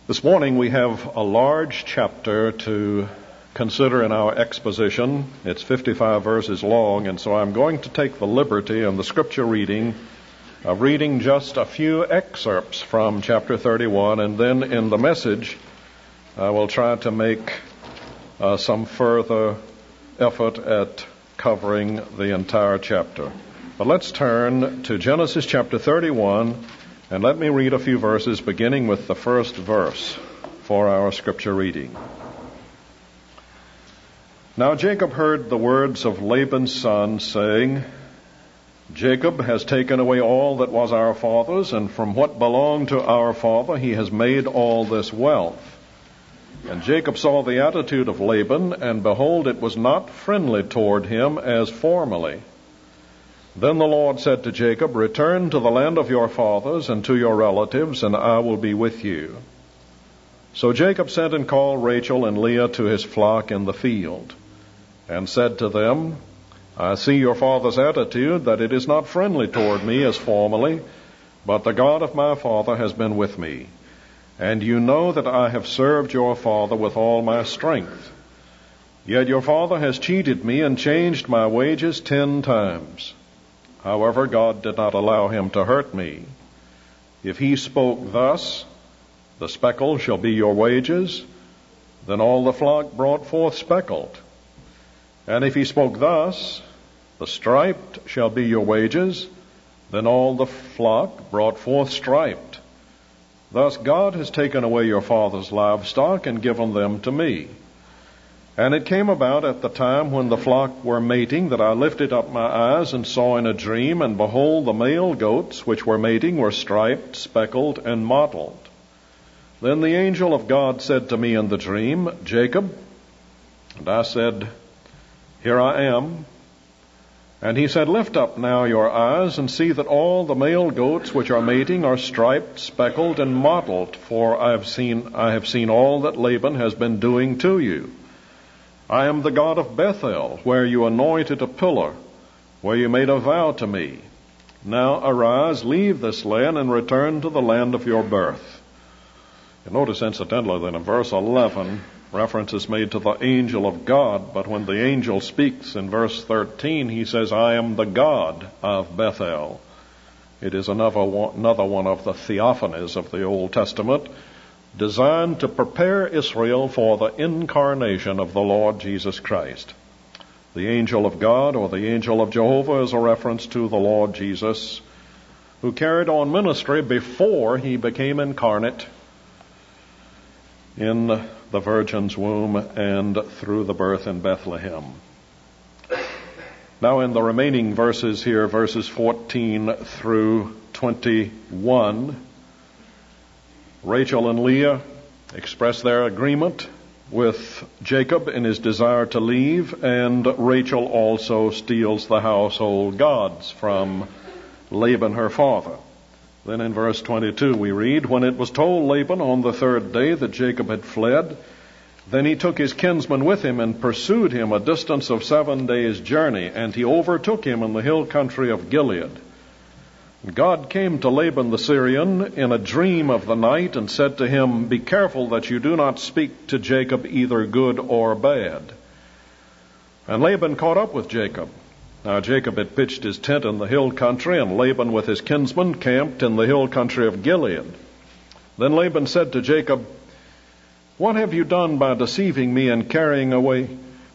This morning we have a large chapter to consider in our exposition. It's 55 verses long, and so I'm going to take the liberty in the scripture reading of reading just a few excerpts from chapter 31, and then in the message I will try to make some further effort at covering the entire chapter. But let's turn to Genesis chapter 31, and let me read a few verses beginning with the first verse for our scripture reading. Now Jacob heard the words of Laban's son, saying, Jacob has taken away all that was our father's, and from what belonged to our father he has made all this wealth. And Jacob saw the attitude of Laban, and behold, it was not friendly toward him as formerly. Then the Lord said to Jacob, Return to the land of your fathers and to your relatives, and I will be with you. So Jacob sent and called Rachel and Leah to his flock in the field, and said to them, I see your father's attitude, that it is not friendly toward me as formerly, but the God of my father has been with me. And you know that I have served your father with all my strength. Yet your father has cheated me and changed my wages 10 times. However, God did not allow him to hurt me. If he spoke thus, the speckle shall be your wages, then all the flock brought forth speckled. And if he spoke thus, the striped shall be your wages, then all the flock brought forth striped. Thus God has taken away your father's livestock and given them to me. And it came about at the time when the flock were mating that I lifted up my eyes and saw in a dream, and behold, the male goats which were mating were striped, speckled, and mottled. Then the angel of God said to me in the dream, Jacob. And I said, Here I am. And he said, Lift up now your eyes and see that all the male goats which are mating are striped, speckled, and mottled, for I have seen all that Laban has been doing to you. I am the God of Bethel, where you anointed a pillar, where you made a vow to me. Now arise, leave this land, and return to the land of your birth. You notice incidentally that in verse 11, reference is made to the angel of God, but when the angel speaks in verse 13, he says, I am the God of Bethel. It is another one of the theophanies of the Old Testament, designed to prepare Israel for the incarnation of the Lord Jesus Christ. The angel of God, or the angel of Jehovah, is a reference to the Lord Jesus, who carried on ministry before he became incarnate in the Virgin's womb and through the birth in Bethlehem. Now in the remaining verses here, verses 14 through 21, Rachel and Leah express their agreement with Jacob in his desire to leave, and Rachel also steals the household gods from Laban her father. Then in verse 22 we read, When it was told Laban on the 3rd day that Jacob had fled, then he took his kinsman with him and pursued him a distance of 7 days' journey, and he overtook him in the hill country of Gilead. God came to Laban the Syrian in a dream of the night and said to him, Be careful that you do not speak to Jacob either good or bad. And Laban caught up with Jacob. Now Jacob had pitched his tent in the hill country, and Laban with his kinsmen camped in the hill country of Gilead. Then Laban said to Jacob, What have you done by deceiving me and carrying away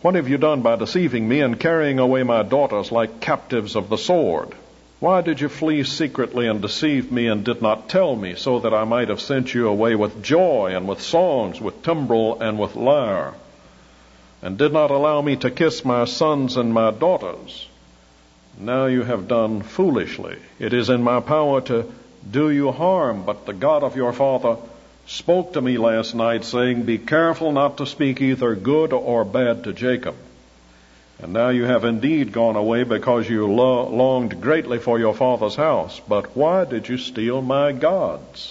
my daughters like captives of the sword? Why did you flee secretly and deceive me and did not tell me, so that I might have sent you away with joy and with songs, with timbrel and with lyre, and did not allow me to kiss my sons and my daughters? Now you have done foolishly. It is in my power to do you harm, but the God of your father spoke to me last night, saying, Be careful not to speak either good or bad to Jacob. And now you have indeed gone away because you longed greatly for your father's house. But why did you steal my gods?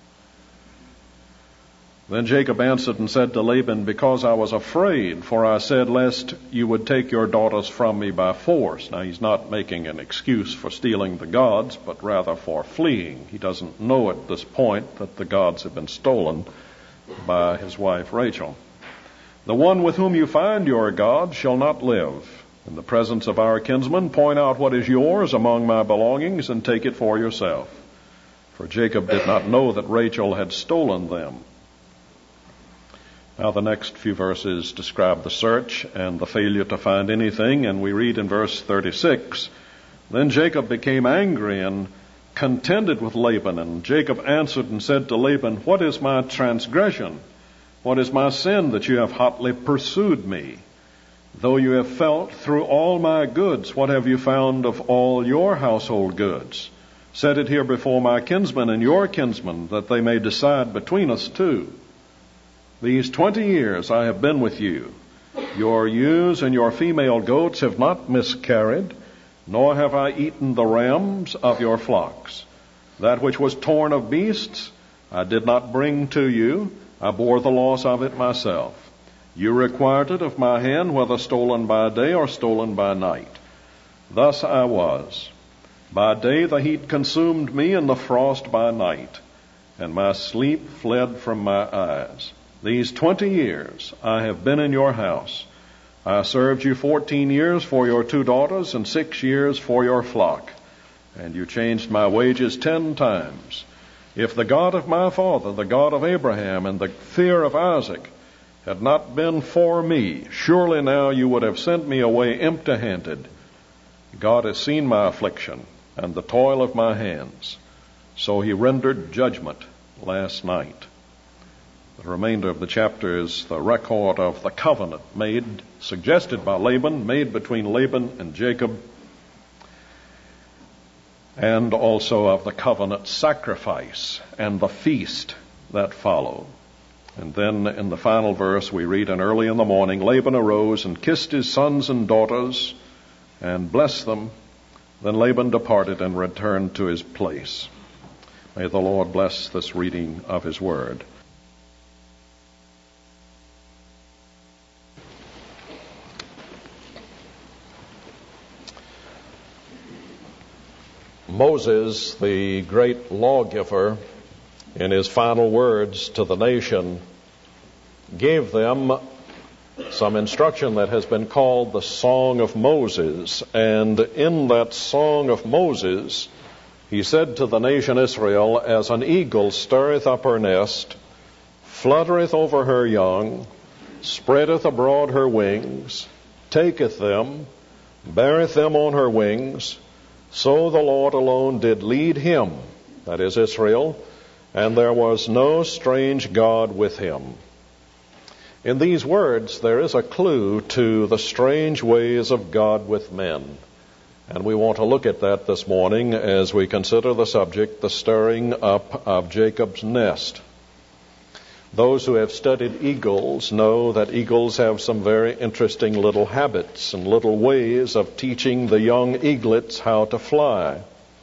Then Jacob answered and said to Laban, Because I was afraid, for I said, lest you would take your daughters from me by force. Now he's not making an excuse for stealing the gods, but rather for fleeing. He doesn't know at this point that the gods have been stolen. by his wife Rachel. The one with whom you find your God shall not live. In the presence of our kinsmen, point out what is yours among my belongings and take it for yourself. For Jacob did not know that Rachel had stolen them. Now the next few verses describe the search and the failure to find anything, and we read in verse 36, Then Jacob became angry and contended with Laban, and Jacob answered and said to Laban, What is my transgression? What is my sin that you have hotly pursued me? Though you have felt through all my goods, what have you found of all your household goods? Set it here before my kinsmen and your kinsmen, that they may decide between us two. These 20 years I have been with you. Your ewes and your female goats have not miscarried, nor have I eaten the rams of your flocks. That which was torn of beasts I did not bring to you. I bore the loss of it myself. You required it of my hand, whether stolen by day or stolen by night. Thus I was. By day the heat consumed me, and the frost by night, and my sleep fled from my eyes. These 20 years I have been in your house. I served you 14 years for your 2 daughters, and 6 years for your flock. And you changed my wages 10 times. If the God of my father, the God of Abraham, and the fear of Isaac had not been for me, surely now you would have sent me away empty-handed. God has seen my affliction and the toil of my hands. So he rendered judgment last night. The remainder of the chapter is the record of the covenant suggested by Laban, made between Laban and Jacob, and also of the covenant sacrifice and the feast that follow. And then in the final verse we read, And early in the morning Laban arose and kissed his sons and daughters and blessed them. Then Laban departed and returned to his place. May the Lord bless this reading of his word. Moses, the great lawgiver, in his final words to the nation, gave them some instruction that has been called the Song of Moses. And in that Song of Moses, he said to the nation Israel, As an eagle stirreth up her nest, fluttereth over her young, spreadeth abroad her wings, taketh them, beareth them on her wings, so the Lord alone did lead him, that is Israel, and there was no strange God with him. In these words, there is a clue to the strange ways of God with men. And we want to look at that this morning as we consider the subject, the stirring up of Jacob's nest. Those who have studied eagles know that eagles have some very interesting little habits and little ways of teaching the young eaglets how to fly.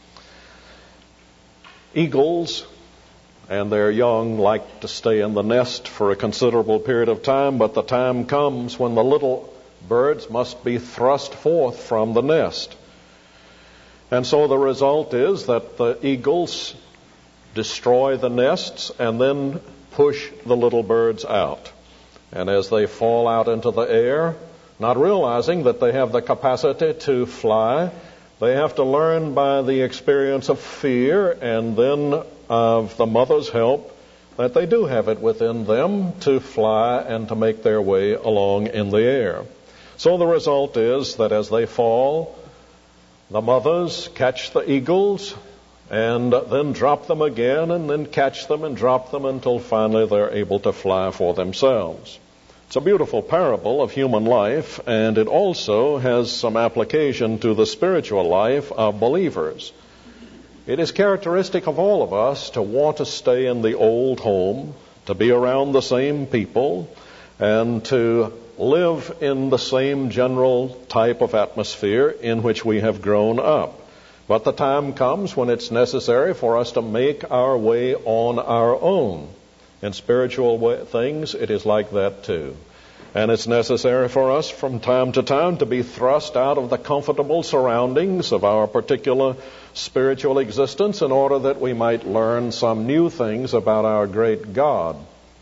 Eagles and their young like to stay in the nest for a considerable period of time, but the time comes when the little birds must be thrust forth from the nest. And so the result is that the eagles destroy the nests and then push the little birds out. And as they fall out into the air, not realizing that they have the capacity to fly, they have to learn by the experience of fear and then of the mother's help that they do have it within them to fly and to make their way along in the air. So the result is that as they fall, the mothers catch the eagles and then drop them again, and then catch them and drop them until finally they're able to fly for themselves. It's a beautiful parable of human life, and it also has some application to the spiritual life of believers. It is characteristic of all of us to want to stay in the old home, to be around the same people, and to live in the same general type of atmosphere in which we have grown up. But the time comes when it's necessary for us to make our way on our own. In spiritual things, it is like that too. And it's necessary for us from time to time to be thrust out of the comfortable surroundings of our particular spiritual existence in order that we might learn some new things about our great God.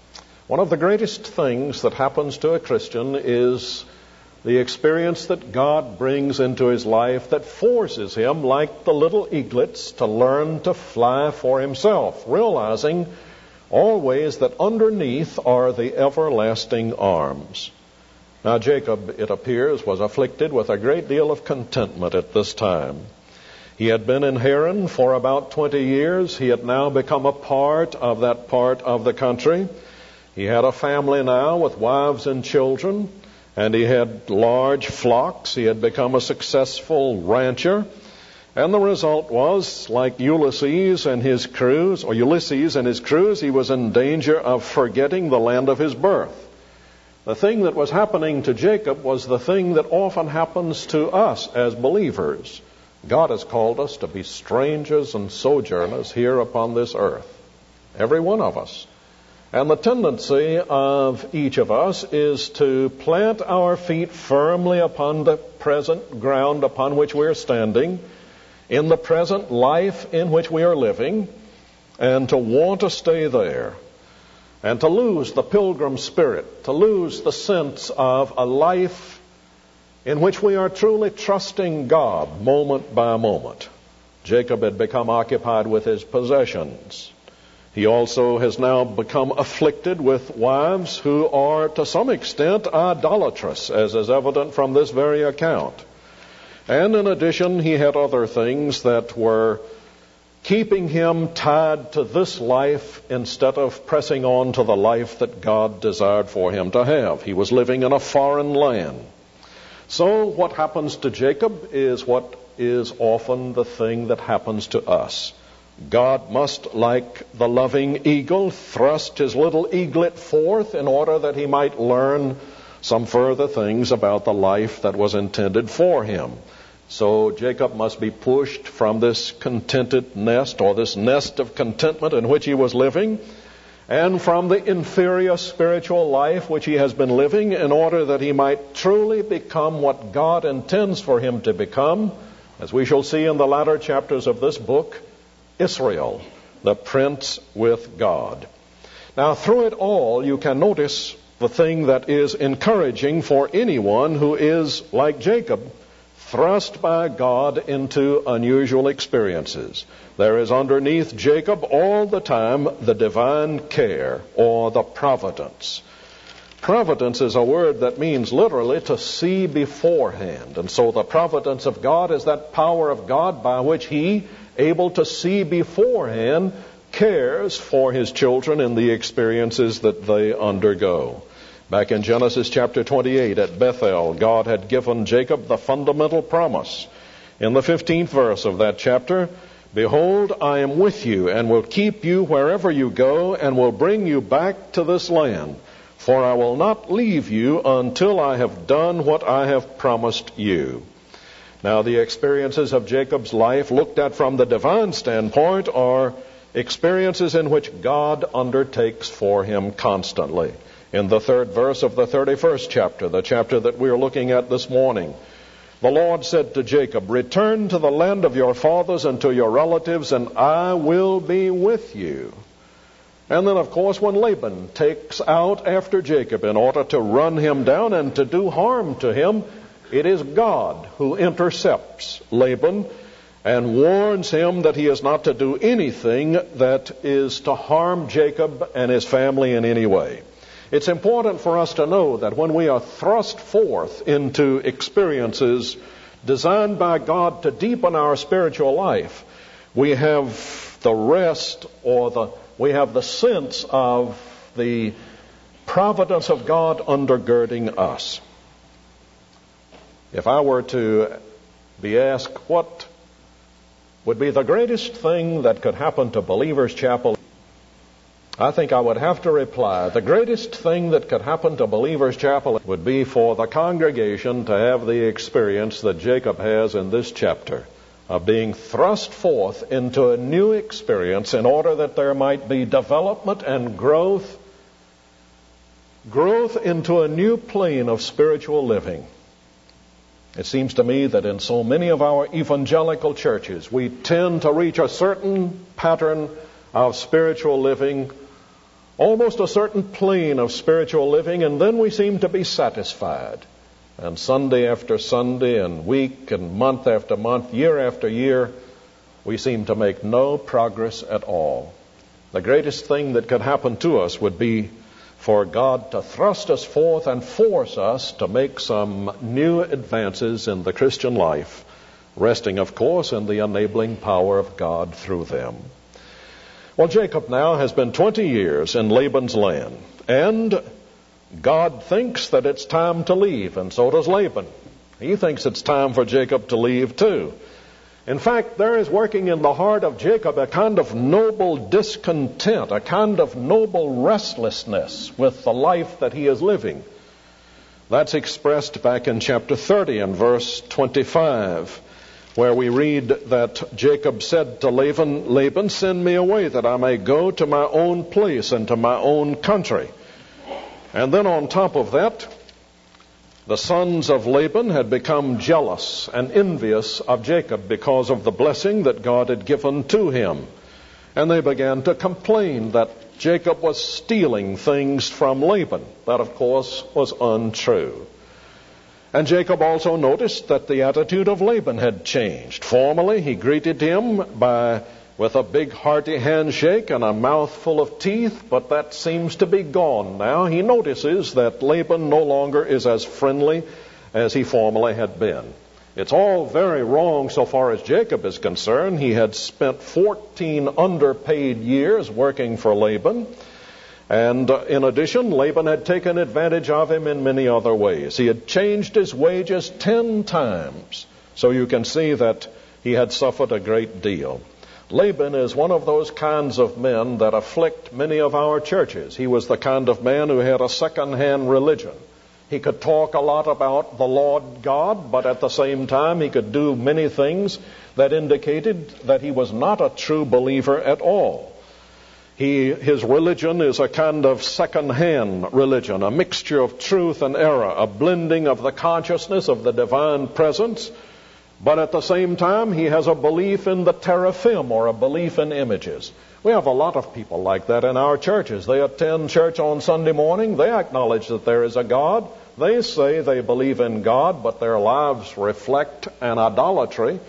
One of the greatest things that happens to a Christian is the experience that God brings into his life that forces him, like the little eaglets, to learn to fly for himself, realizing always that underneath are the everlasting arms. Now Jacob, it appears, was afflicted with a great deal of contentment at this time. He had been in Haran for about 20 years. He had now become a part of that part of the country. He had a family now with wives and children, and he had large flocks. He had become a successful rancher. And the result was, like Ulysses and his crews, he was in danger of forgetting the land of his birth. The thing that was happening to Jacob was the thing that often happens to us as believers. God has called us to be strangers and sojourners here upon this earth, every one of us. And the tendency of each of us is to plant our feet firmly upon the present ground upon which we are standing, in the present life in which we are living, and to want to stay there, and to lose the pilgrim spirit, to lose the sense of a life in which we are truly trusting God moment by moment. Jacob had become occupied with his possessions. He also has now become afflicted with wives who are to some extent idolatrous, as is evident from this very account. And in addition, he had other things that were keeping him tied to this life instead of pressing on to the life that God desired for him to have. He was living in a foreign land. So what happens to Jacob is what is often the thing that happens to us. God must, like the loving eagle, thrust his little eaglet forth in order that he might learn some further things about the life that was intended for him. So Jacob must be pushed from this contented nest, or this nest of contentment in which he was living, and from the inferior spiritual life which he has been living, in order that he might truly become what God intends for him to become, as we shall see in the latter chapters of this book, Israel, the prince with God. Now, through it all, you can notice the thing that is encouraging for anyone who is, like Jacob, thrust by God into unusual experiences. There is underneath Jacob all the time the divine care, or the providence. Providence is a word that means literally to see beforehand. And so the providence of God is that power of God by which He, able to see beforehand, cares for His children in the experiences that they undergo. Back in Genesis chapter 28 at Bethel, God had given Jacob the fundamental promise. In the 15th verse of that chapter, "Behold, I am with you and will keep you wherever you go and will bring you back to this land. For I will not leave you until I have done what I have promised you." Now, the experiences of Jacob's life, looked at from the divine standpoint, are experiences in which God undertakes for him constantly. In the 3rd verse of the 31st chapter, the chapter that we are looking at this morning, the Lord said to Jacob, "Return to the land of your fathers and to your relatives, and I will be with you." And then, of course, when Laban takes out after Jacob in order to run him down and to do harm to him, it is God who intercepts Laban and warns him that he is not to do anything that is to harm Jacob and his family in any way. It's important for us to know that when we are thrust forth into experiences designed by God to deepen our spiritual life, we have the rest, we have the sense of the providence of God undergirding us. If I were to be asked what would be the greatest thing that could happen to Believers Chapel, I think I would have to reply, the greatest thing that could happen to Believers Chapel would be for the congregation to have the experience that Jacob has in this chapter, of being thrust forth into a new experience in order that there might be development and growth into a new plane of spiritual living. It seems to me that in so many of our evangelical churches, we tend to reach a certain pattern of spiritual living almost a certain plane of spiritual living, and then we seem to be satisfied. And Sunday after Sunday, and week and month after month, year after year, we seem to make no progress at all. The greatest thing that could happen to us would be for God to thrust us forth and force us to make some new advances in the Christian life, resting, of course, in the enabling power of God through them. Well, Jacob now has been 20 years in Laban's land, and God thinks that it's time to leave, and so does Laban. He thinks it's time for Jacob to leave too. In fact, there is working in the heart of Jacob a kind of noble discontent, a kind of noble restlessness with the life that he is living. That's expressed back in chapter 30 and verse 25, where we read that Jacob said to Laban, "Send me away that I may go to my own place and to my own country." And then on top of that, the sons of Laban had become jealous and envious of Jacob because of the blessing that God had given to him. And they began to complain that Jacob was stealing things from Laban. That, of course, was untrue. And Jacob also noticed that the attitude of Laban had changed. Formerly, he greeted him with a big hearty handshake and a mouthful of teeth, but that seems to be gone now. He notices that Laban no longer is as friendly as he formerly had been. It's all very wrong so far as Jacob is concerned. He had spent 14 underpaid years working for Laban. And in addition, Laban had taken advantage of him in many other ways. He had changed his wages 10 times. So you can see that he had suffered a great deal. Laban is one of those kinds of men that afflict many of our churches. He was the kind of man who had a second-hand religion. He could talk a lot about the Lord God, but at the same time he could do many things that indicated that he was not a true believer at all. His religion is a kind of second-hand religion, a mixture of truth and error, a blending of the consciousness of the divine presence, but at the same time, he has a belief in the teraphim, or a belief in images. We have a lot of people like that in our churches. They attend church on Sunday morning. They acknowledge that there is a God. They say they believe in God, but their lives reflect an idolatry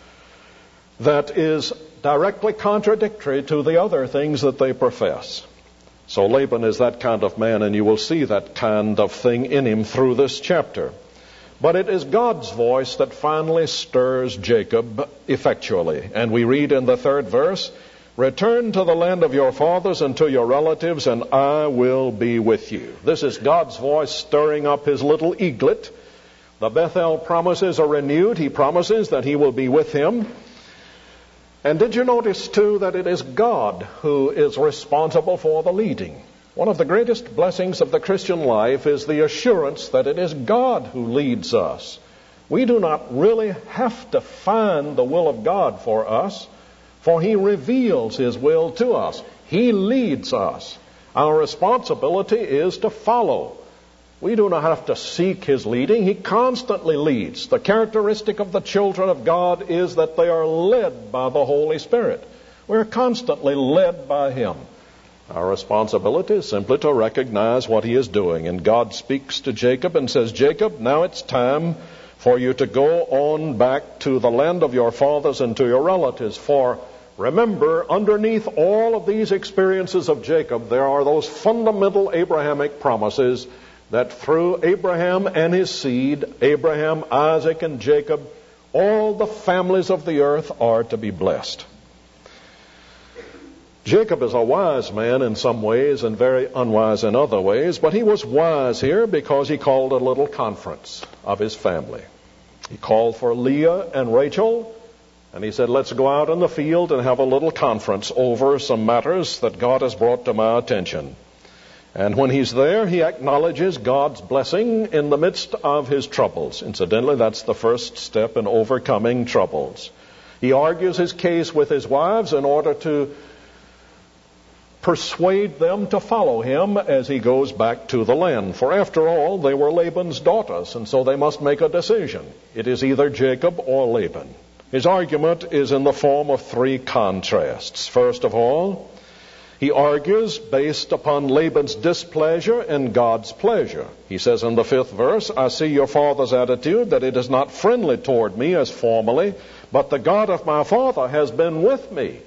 that is directly contradictory to the other things that they profess. So Laban is that kind of man, and you will see that kind of thing in him through this chapter. But it is God's voice that finally stirs Jacob effectually. And we read in the 3rd verse, "Return to the land of your fathers and to your relatives, and I will be with you." This is God's voice stirring up his little eaglet. The Bethel promises are renewed. He promises that he will be with him. And did you notice, too, that it is God who is responsible for the leading? One of the greatest blessings of the Christian life is the assurance that it is God who leads us. We do not really have to find the will of God for us, for He reveals His will to us. He leads us. Our responsibility is to follow. We do not have to seek His leading. He constantly leads. The characteristic of the children of God is that they are led by the Holy Spirit. We're constantly led by Him. Our responsibility is simply to recognize what He is doing. And God speaks to Jacob and says, "Jacob, now it's time for you to go on back to the land of your fathers and to your relatives. For remember, underneath all of these experiences of Jacob, there are those fundamental Abrahamic promises that through Abraham and his seed, Abraham, Isaac, and Jacob, all the families of the earth are to be blessed." Jacob is a wise man in some ways and very unwise in other ways, but he was wise here because he called a little conference of his family. He called for Leah and Rachel, and he said, "Let's go out in the field and have a little conference over some matters that God has brought to my attention." And when he's there, he acknowledges God's blessing in the midst of his troubles. Incidentally, that's the first step in overcoming troubles. He argues his case with his wives in order to persuade them to follow him as he goes back to the land. For after all, they were Laban's daughters, and so they must make a decision. It is either Jacob or Laban. His argument is in the form of 3 contrasts. First of all, He argues based upon Laban's displeasure and God's pleasure. He says in the 5th verse, I see your father's attitude, that it is not friendly toward me as formerly, but the God of my father has been with me.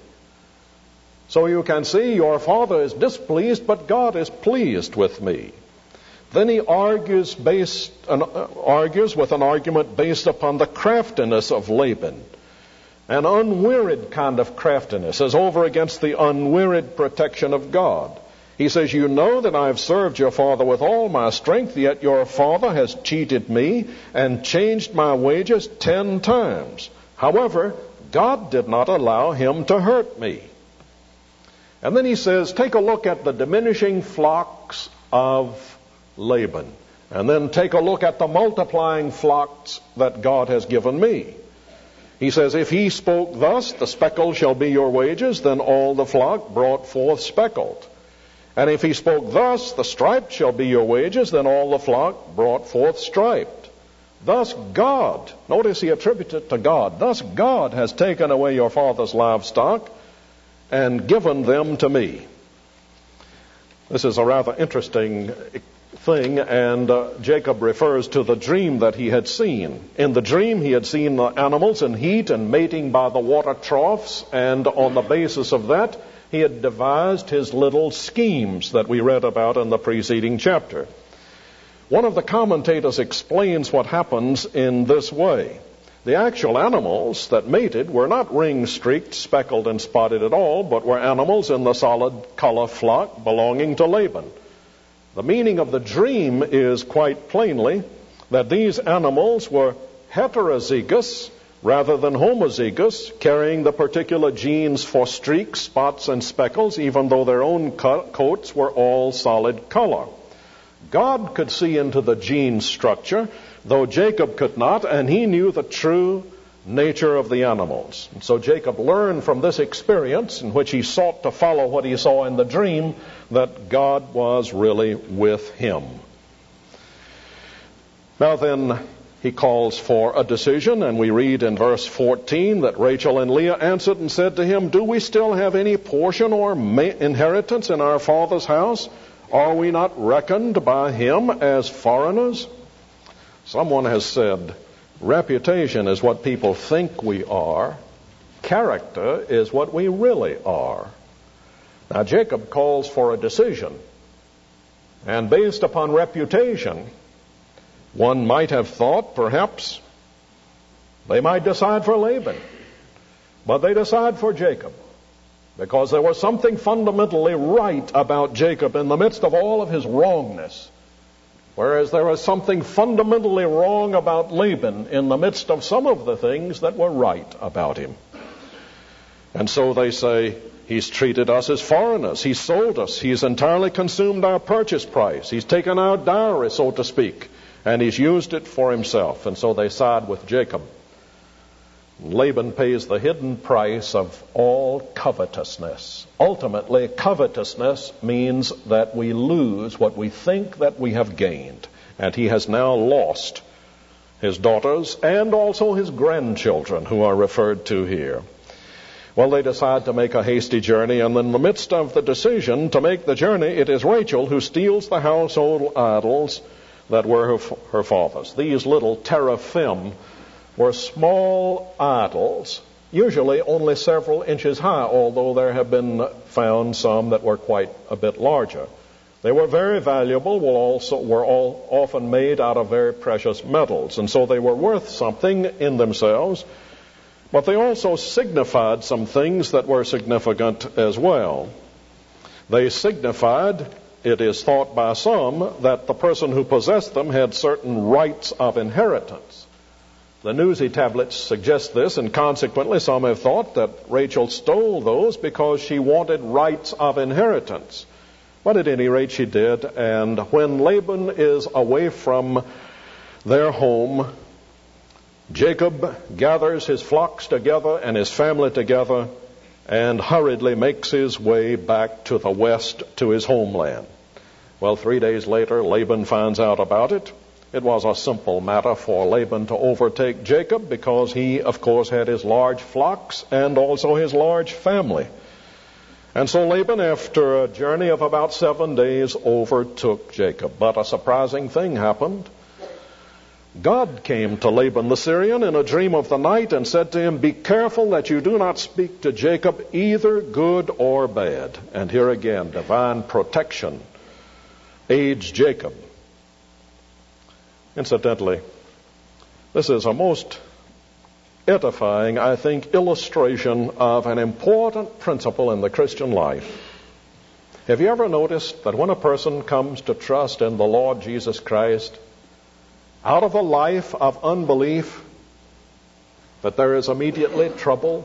So you can see your father is displeased, but God is pleased with me. Then he argues with an argument based upon the craftiness of Laban. An unwearied kind of craftiness as over against the unwearied protection of God. He says, you know that I have served your father with all my strength, yet your father has cheated me and changed my wages 10 times. However, God did not allow him to hurt me. And then he says, take a look at the diminishing flocks of Laban. And then take a look at the multiplying flocks that God has given me. He says, if he spoke thus, the speckle shall be your wages, then all the flock brought forth speckled. And if he spoke thus, the striped shall be your wages, then all the flock brought forth striped. Thus God, notice he attributed it to God, thus God has taken away your father's livestock and given them to me. This is a rather interesting thing, and Jacob refers to the dream that he had seen. In the dream, he had seen the animals in heat and mating by the water troughs, and on the basis of that, he had devised his little schemes that we read about in the preceding chapter. One of the commentators explains what happens in this way. The actual animals that mated were not ring-streaked, speckled, and spotted at all, but were animals in the solid color flock belonging to Laban. The meaning of the dream is quite plainly that these animals were heterozygous rather than homozygous, carrying the particular genes for streaks, spots, and speckles, even though their own coats were all solid color. God could see into the gene structure, though Jacob could not, and he knew the true nature of the animals. And so Jacob learned from this experience, in which he sought to follow what he saw in the dream, that God was really with him. Now then, he calls for a decision, and we read in verse 14 that Rachel and Leah answered and said to him, do we still have any portion or inheritance in our father's house? Are we not reckoned by him as foreigners? Someone has said, reputation is what people think we are. Character is what we really are. Now, Jacob calls for a decision. And based upon reputation, one might have thought, perhaps, they might decide for Laban. But they decide for Jacob. Because there was something fundamentally right about Jacob in the midst of all of his wrongness. Whereas there was something fundamentally wrong about Laban in the midst of some of the things that were right about him. And so they say, he's treated us as foreigners. He's sold us. He's entirely consumed our purchase price. He's taken our dowry, so to speak, and he's used it for himself. And so they side with Jacob. Laban pays the hidden price of all covetousness. Ultimately, covetousness means that we lose what we think that we have gained. And he has now lost his daughters and also his grandchildren, who are referred to here. Well, they decide to make a hasty journey, and in the midst of the decision to make the journey, it is Rachel who steals the household idols that were her father's. These little teraphim were small idols, usually only several inches high, although there have been found some that were quite a bit larger. They were very valuable, were all often made out of very precious metals, and so they were worth something in themselves, but they also signified some things that were significant as well. They signified, it is thought by some, that the person who possessed them had certain rights of inheritance. The Newsy tablets suggest this, and consequently some have thought that Rachel stole those because she wanted rights of inheritance. But at any rate she did, and when Laban is away from their home, Jacob gathers his flocks together and his family together and hurriedly makes his way back to the west to his homeland. Well, 3 days later, Laban finds out about it. It was a simple matter for Laban to overtake Jacob because he, of course, had his large flocks and also his large family. And so Laban, after a journey of about 7 days, overtook Jacob. But a surprising thing happened. God came to Laban the Syrian in a dream of the night and said to him, "Be careful that you do not speak to Jacob either good or bad." And here again, divine protection aids Jacob. Incidentally, this is a most edifying, I think, illustration of an important principle in the Christian life. Have you ever noticed that when a person comes to trust in the Lord Jesus Christ, out of a life of unbelief, that there is immediately trouble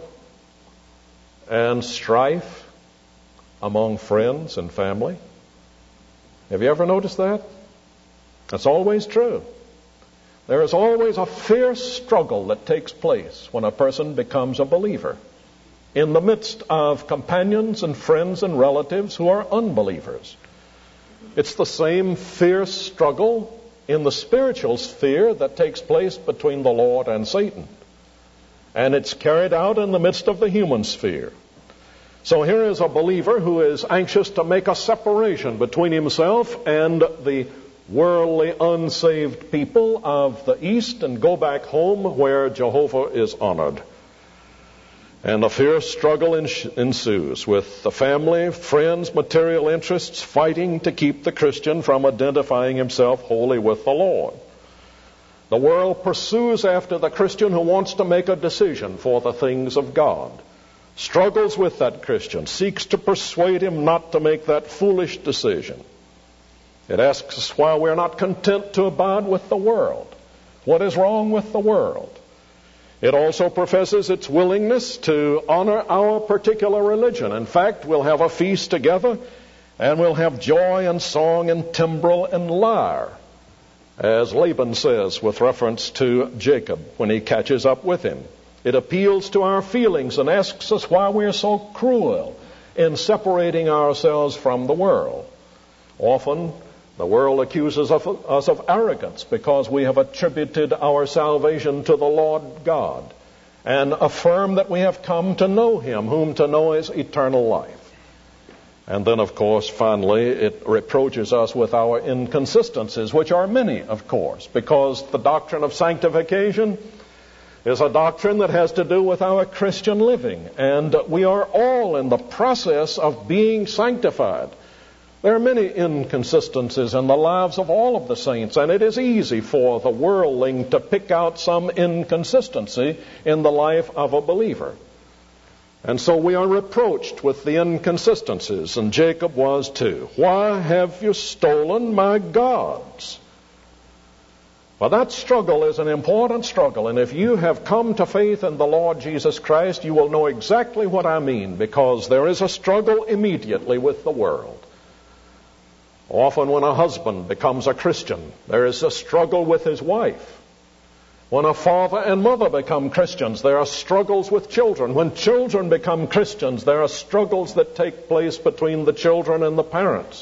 and strife among friends and family? Have you ever noticed that? That's always true. There is always a fierce struggle that takes place when a person becomes a believer in the midst of companions and friends and relatives who are unbelievers. It's the same fierce struggle in the spiritual sphere that takes place between the Lord and Satan. And it's carried out in the midst of the human sphere. So here is a believer who is anxious to make a separation between himself and the worldly unsaved people of the East and go back home where Jehovah is honored. And a fierce struggle ensues with the family, friends, material interests fighting to keep the Christian from identifying himself wholly with the Lord. The world pursues after the Christian who wants to make a decision for the things of God, struggles with that Christian, seeks to persuade him not to make that foolish decision. It asks us why we're not content to abide with the world. What is wrong with the world? It also professes its willingness to honor our particular religion. In fact, we'll have a feast together, and we'll have joy and song and timbrel and lyre, as Laban says with reference to Jacob when he catches up with him. It appeals to our feelings and asks us why we're so cruel in separating ourselves from the world. Often, the world accuses us of arrogance because we have attributed our salvation to the Lord God and affirm that we have come to know Him, whom to know is eternal life. And then, of course, finally, it reproaches us with our inconsistencies, which are many, of course, because the doctrine of sanctification is a doctrine that has to do with our Christian living, and we are all in the process of being sanctified. There are many inconsistencies in the lives of all of the saints, and it is easy for the worldling to pick out some inconsistency in the life of a believer. And so we are reproached with the inconsistencies, and Jacob was too. Why have you stolen my gods? Well, that struggle is an important struggle, and if you have come to faith in the Lord Jesus Christ, you will know exactly what I mean, because there is a struggle immediately with the world. Often when a husband becomes a Christian, there is a struggle with his wife. When a father and mother become Christians, there are struggles with children. When children become Christians, there are struggles that take place between the children and the parents.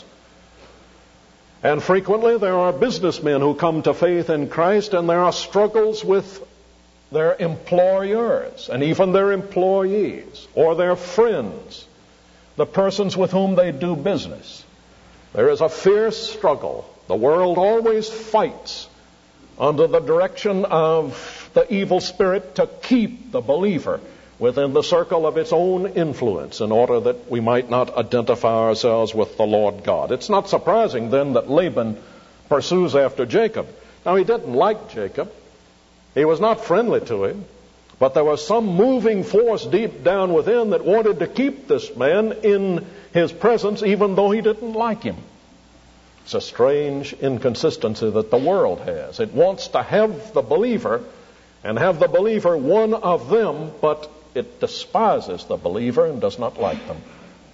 And frequently there are businessmen who come to faith in Christ, and there are struggles with their employers and even their employees or their friends, the persons with whom they do business. There is a fierce struggle. The world always fights under the direction of the evil spirit to keep the believer within the circle of its own influence in order that we might not identify ourselves with the Lord God. It's not surprising then that Laban pursues after Jacob. Now, he didn't like Jacob. He was not friendly to him. But there was some moving force deep down within that wanted to keep this man in his presence even though he didn't like him. It's a strange inconsistency that the world has. It wants to have the believer and have the believer one of them, but it despises the believer and does not like them.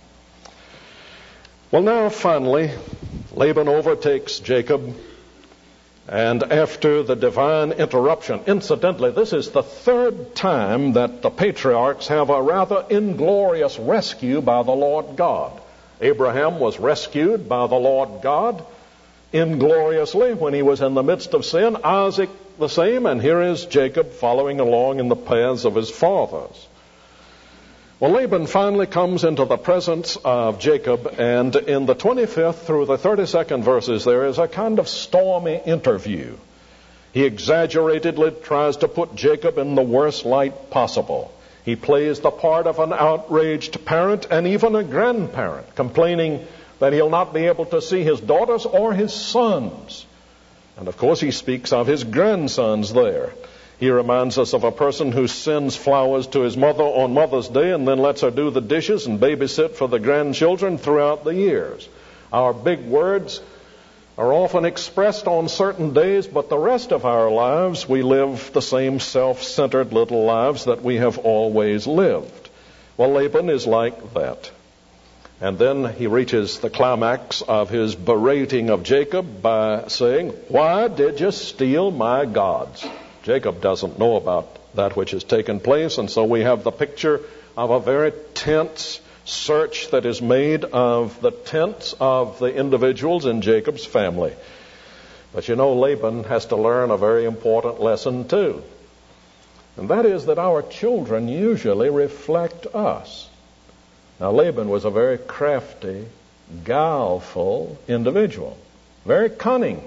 Well, now finally, Laban overtakes Jacob, and after the divine interruption, incidentally, this is the third time that the patriarchs have a rather inglorious rescue by the Lord God. Abraham was rescued by the Lord God ingloriously when he was in the midst of sin. Isaac the same, and here is Jacob following along in the paths of his fathers. Well, Laban finally comes into the presence of Jacob, and in the 25th through the 32nd verses, there is a kind of stormy interview. He exaggeratedly tries to put Jacob in the worst light possible. He plays the part of an outraged parent and even a grandparent, complaining that he'll not be able to see his daughters or his sons. And of course, he speaks of his grandsons there. He reminds us of a person who sends flowers to his mother on Mother's Day and then lets her do the dishes and babysit for the grandchildren throughout the years. Our big words are often expressed on certain days, but the rest of our lives we live the same self-centered little lives that we have always lived. Well, Laban is like that. And then he reaches the climax of his berating of Jacob by saying, "Why did you steal my gods?" Jacob doesn't know about that which has taken place, and so we have the picture of a very tense search that is made of the tents of the individuals in Jacob's family. But you know, Laban has to learn a very important lesson too. And that is that our children usually reflect us. Now, Laban was a very crafty, guileful individual, very cunning.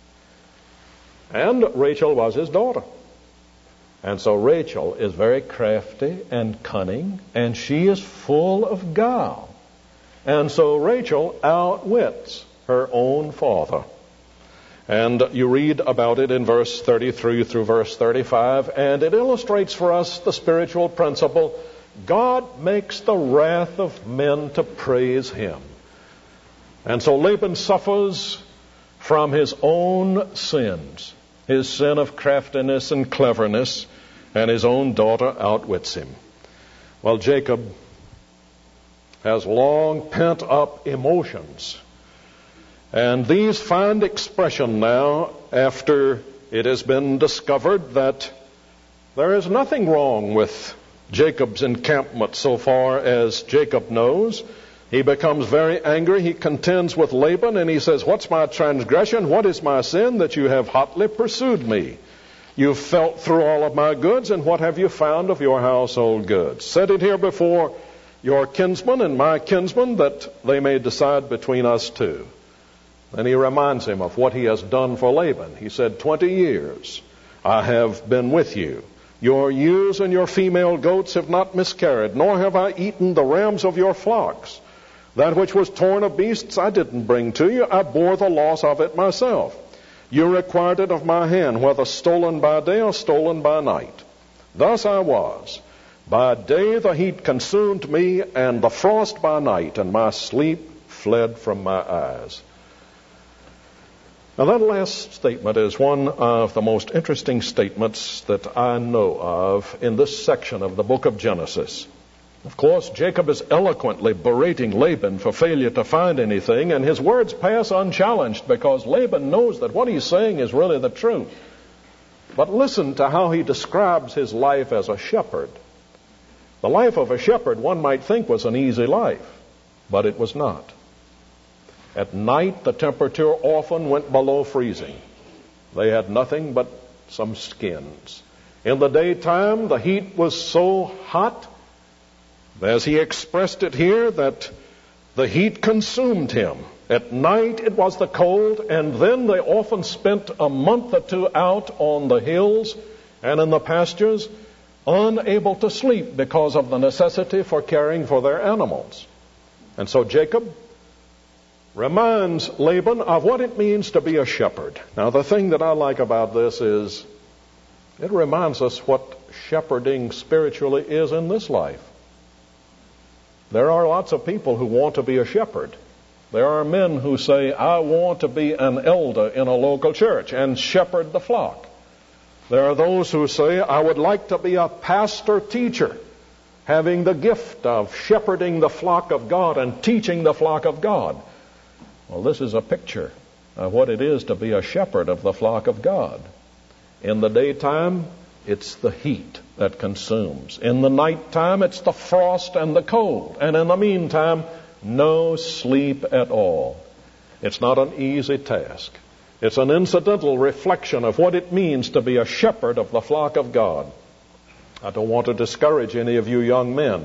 And Rachel was his daughter. And so Rachel is very crafty and cunning, and she is full of guile. And so Rachel outwits her own father. And you read about it in verse 33 through verse 35, and it illustrates for us the spiritual principle: God makes the wrath of men to praise him. And so Laban suffers from his own sins, his sin of craftiness and cleverness, and his own daughter outwits him. Well, Jacob has long pent up emotions, and these find expression now after it has been discovered that there is nothing wrong with Jacob's encampment so far as Jacob knows. He becomes very angry. He contends with Laban, and he says, "What's my transgression? What is my sin that you have hotly pursued me? You've felt through all of my goods, and what have you found of your household goods? Set it here before your kinsman and my kinsman, that they may decide between us two." Then he reminds him of what he has done for Laban. He said, 20 years I have been with you. Your ewes and your female goats have not miscarried, nor have I eaten the rams of your flocks. That which was torn of beasts I didn't bring to you. I bore the loss of it myself. You required it of my hand, whether stolen by day or stolen by night. Thus I was. By day the heat consumed me, and the frost by night, and my sleep fled from my eyes. Now that last statement is one of the most interesting statements that I know of in this section of the book of Genesis. Of course, Jacob is eloquently berating Laban for failure to find anything, and his words pass unchallenged because Laban knows that what he's saying is really the truth. But listen to how he describes his life as a shepherd. The life of a shepherd, one might think, was an easy life, but it was not. At night, the temperature often went below freezing. They had nothing but some skins. In the daytime, the heat was so hot, as he expressed it here, that the heat consumed him. At night it was the cold, and then they often spent a month or two out on the hills and in the pastures, unable to sleep because of the necessity for caring for their animals. And so Jacob reminds Laban of what it means to be a shepherd. Now, the thing that I like about this is it reminds us what shepherding spiritually is in this life. There are lots of people who want to be a shepherd. There are men who say, "I want to be an elder in a local church and shepherd the flock." There are those who say, "I would like to be a pastor teacher, having the gift of shepherding the flock of God and teaching the flock of God." Well, this is a picture of what it is to be a shepherd of the flock of God. In the daytime, it's the heat that consumes. In the nighttime, it's the frost and the cold. And in the meantime, no sleep at all. It's not an easy task. It's an incidental reflection of what it means to be a shepherd of the flock of God. I don't want to discourage any of you young men,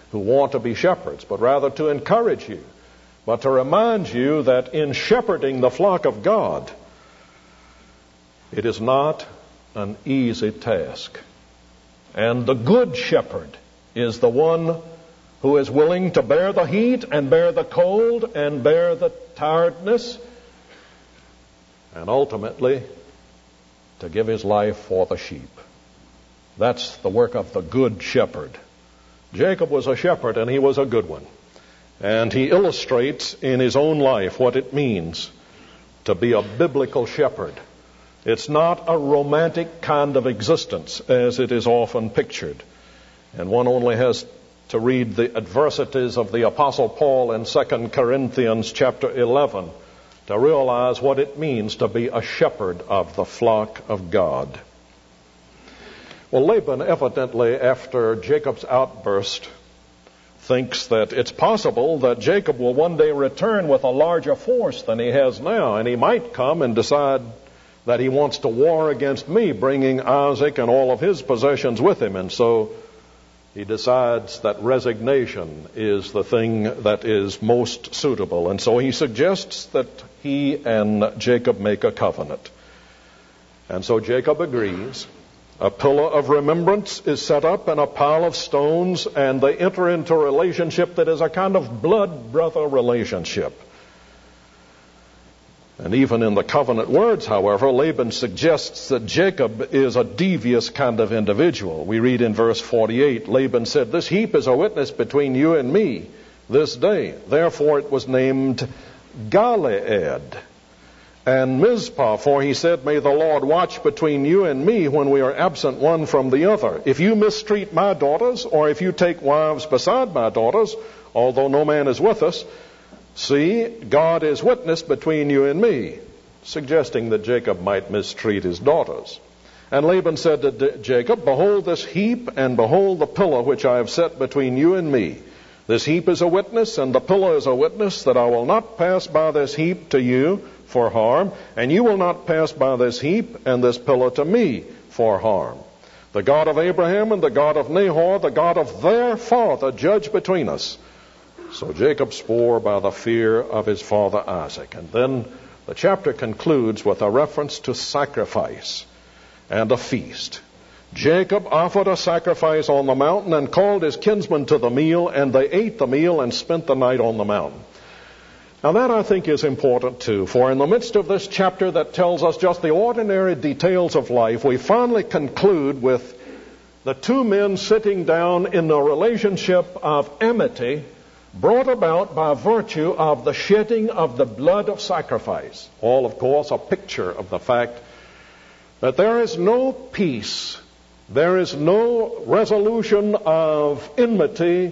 who want to be shepherds, but rather to encourage you, but to remind you that in shepherding the flock of God, it is not an easy task. And the good shepherd is the one who is willing to bear the heat and bear the cold and bear the tiredness, and ultimately to give his life for the sheep. That's the work of the good shepherd. Jacob was a shepherd, and he was a good one. And he illustrates in his own life what it means to be a biblical shepherd. It's not a romantic kind of existence as it is often pictured. And one only has to read the adversities of the Apostle Paul in 2 Corinthians chapter 11 to realize what it means to be a shepherd of the flock of God. Well, Laban evidently, after Jacob's outburst, thinks that it's possible that Jacob will one day return with a larger force than he has now, and he might come and decide that he wants to war against me, bringing Isaac and all of his possessions with him. And so he decides that resignation is the thing that is most suitable. And so he suggests that he and Jacob make a covenant. And so Jacob agrees. A pillar of remembrance is set up and a pile of stones, and they enter into a relationship that is a kind of blood brother relationship. And even in the covenant words, however, Laban suggests that Jacob is a devious kind of individual. We read in verse 48, Laban said, "This heap is a witness between you and me this day." Therefore it was named Galeed. And Mizpah, for he said, "May the Lord watch between you and me when we are absent one from the other. If you mistreat my daughters, or if you take wives beside my daughters, although no man is with us, see, God is witness between you and me," suggesting that Jacob might mistreat his daughters. And Laban said to Jacob, "Behold this heap, and behold the pillar which I have set between you and me. This heap is a witness, and the pillar is a witness, that I will not pass by this heap to you for harm, and you will not pass by this heap and this pillar to me for harm. The God of Abraham and the God of Nahor, the God of their father, judge between us." So Jacob swore by the fear of his father Isaac. And then the chapter concludes with a reference to sacrifice and a feast. Jacob offered a sacrifice on the mountain and called his kinsmen to the meal, and they ate the meal and spent the night on the mountain. Now that, I think, is important too, for in the midst of this chapter that tells us just the ordinary details of life, we finally conclude with the two men sitting down in a relationship of amity brought about by virtue of the shedding of the blood of sacrifice. All, of course, a picture of the fact that there is no peace, there is no resolution of enmity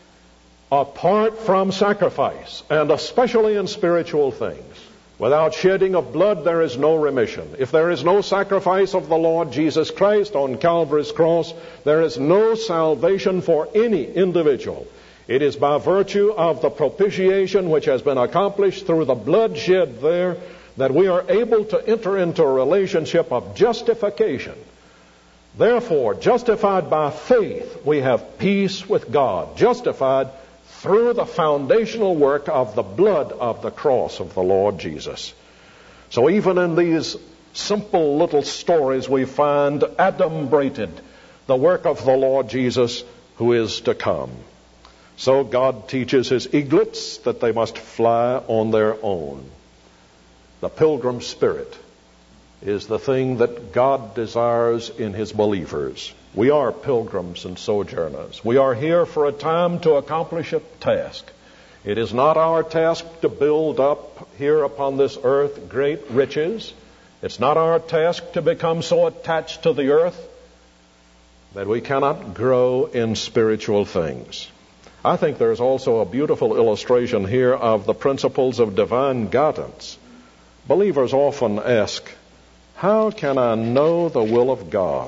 apart from sacrifice, and especially in spiritual things. Without shedding of blood, there is no remission. If there is no sacrifice of the Lord Jesus Christ on Calvary's cross, there is no salvation for any individual. It is by virtue of the propitiation which has been accomplished through the blood shed there that we are able to enter into a relationship of justification. Therefore, justified by faith, we have peace with God. Justified through the foundational work of the blood of the cross of the Lord Jesus. So even in these simple little stories, we find adumbrated the work of the Lord Jesus who is to come. So God teaches his eaglets that they must fly on their own. The pilgrim spirit is the thing that God desires in his believers. We are pilgrims and sojourners. We are here for a time to accomplish a task. It is not our task to build up here upon this earth great riches. It's not our task to become so attached to the earth that we cannot grow in spiritual things. I think there's also a beautiful illustration here of the principles of divine guidance. Believers often ask, "How can I know the will of God?"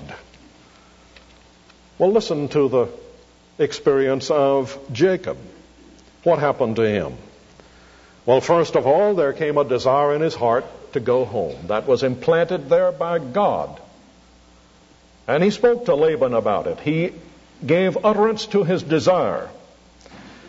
Well, listen to the experience of Jacob. What happened to him? Well, first of all, there came a desire in his heart to go home. That was implanted there by God. And he spoke to Laban about it. He gave utterance to his desire.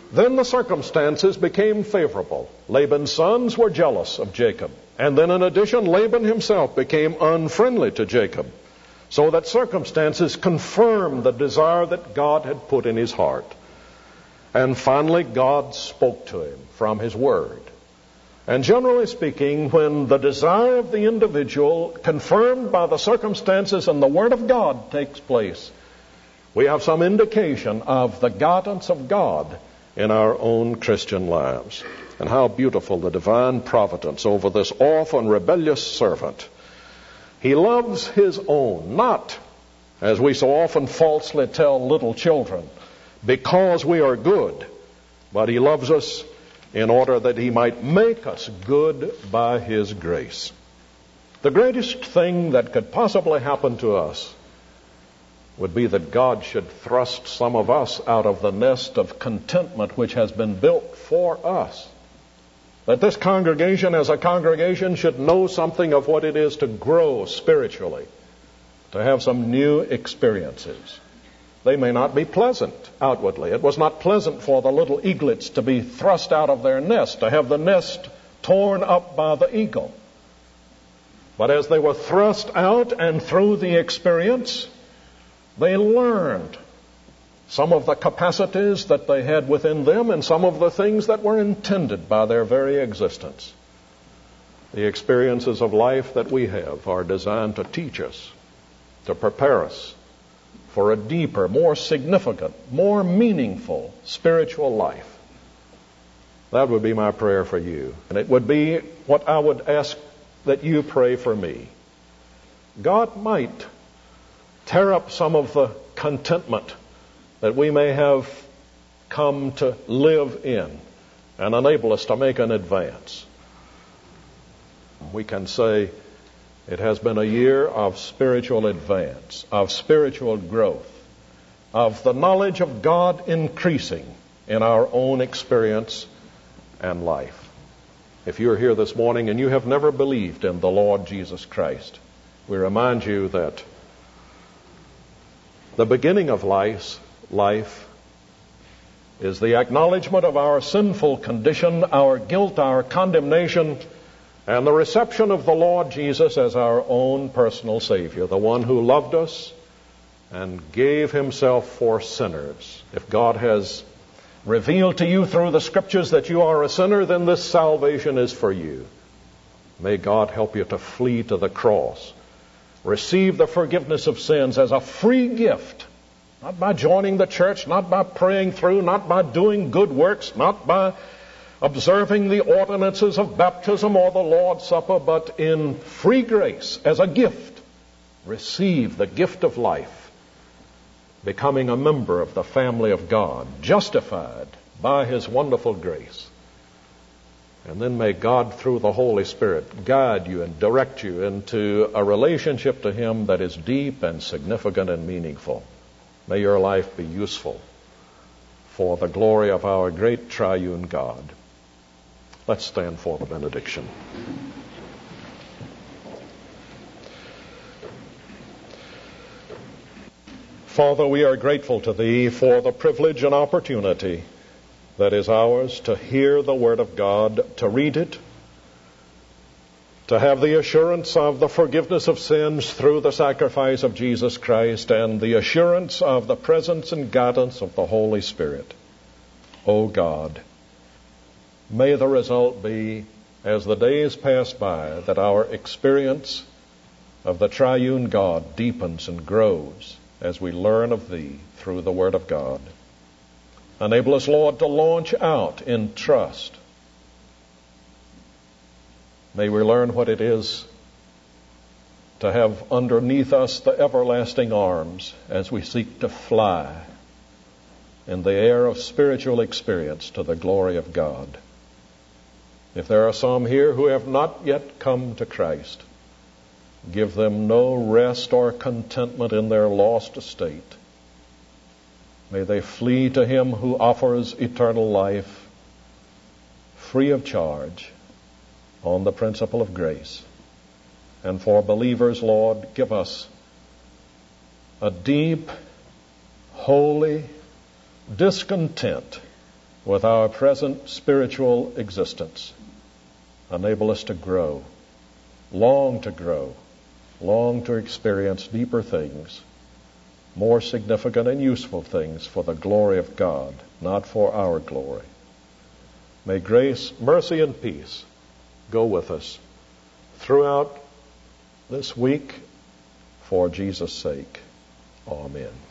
Then the circumstances became favorable. Laban's sons were jealous of Jacob. And then in addition, Laban himself became unfriendly to Jacob, so that circumstances confirmed the desire that God had put in his heart. And finally, God spoke to him from his word. And generally speaking, when the desire of the individual, confirmed by the circumstances and the word of God, takes place, we have some indication of the guidance of God in our own Christian lives. And how beautiful the divine providence over this orphan, rebellious servant. He loves his own, not, as we so often falsely tell little children, because we are good, but he loves us in order that he might make us good by his grace. The greatest thing that could possibly happen to us would be that God should thrust some of us out of the nest of contentment which has been built for us. That this congregation as a congregation should know something of what it is to grow spiritually, to have some new experiences. They may not be pleasant outwardly. It was not pleasant for the little eaglets to be thrust out of their nest, to have the nest torn up by the eagle. But as they were thrust out and through the experience, they learned some of the capacities that they had within them and some of the things that were intended by their very existence. The experiences of life that we have are designed to teach us, to prepare us for a deeper, more significant, more meaningful spiritual life. That would be my prayer for you. And it would be what I would ask that you pray for me. God might tear up some of the contentment that we may have come to live in and enable us to make an advance. We can say it has been a year of spiritual advance, of spiritual growth, of the knowledge of God increasing in our own experience and life. If you're here this morning and you have never believed in the Lord Jesus Christ, we remind you that the beginning of life is the acknowledgement of our sinful condition, our guilt, our condemnation, and the reception of the Lord Jesus as our own personal Savior, the one who loved us and gave himself for sinners. If God has revealed to you through the Scriptures that you are a sinner, then this salvation is for you. May God help you to flee to the cross. Receive the forgiveness of sins as a free gift, not by joining the church, not by praying through, not by doing good works, not by observing the ordinances of baptism or the Lord's Supper, but in free grace as a gift. Receive the gift of life, becoming a member of the family of God, justified by his wonderful grace. And then may God, through the Holy Spirit, guide you and direct you into a relationship to him that is deep and significant and meaningful. May your life be useful for the glory of our great triune God. Let's stand for the benediction. Father, we are grateful to Thee for the privilege and opportunity that is ours to hear the Word of God, to read it, to have the assurance of the forgiveness of sins through the sacrifice of Jesus Christ, and the assurance of the presence and guidance of the Holy Spirit. O God, may the result be, as the days pass by, that our experience of the triune God deepens and grows as we learn of Thee through the Word of God. Enable us, Lord, to launch out in trust. May we learn what it is to have underneath us the everlasting arms as we seek to fly in the air of spiritual experience to the glory of God. If there are some here who have not yet come to Christ, give them no rest or contentment in their lost estate. May they flee to Him who offers eternal life free of charge on the principle of grace. And for believers, Lord, give us a deep, holy discontent with our present spiritual existence. Enable us to grow, long to experience deeper things, more significant and useful things for the glory of God, not for our glory. May grace, mercy, and peace go with us throughout this week for Jesus' sake. Amen.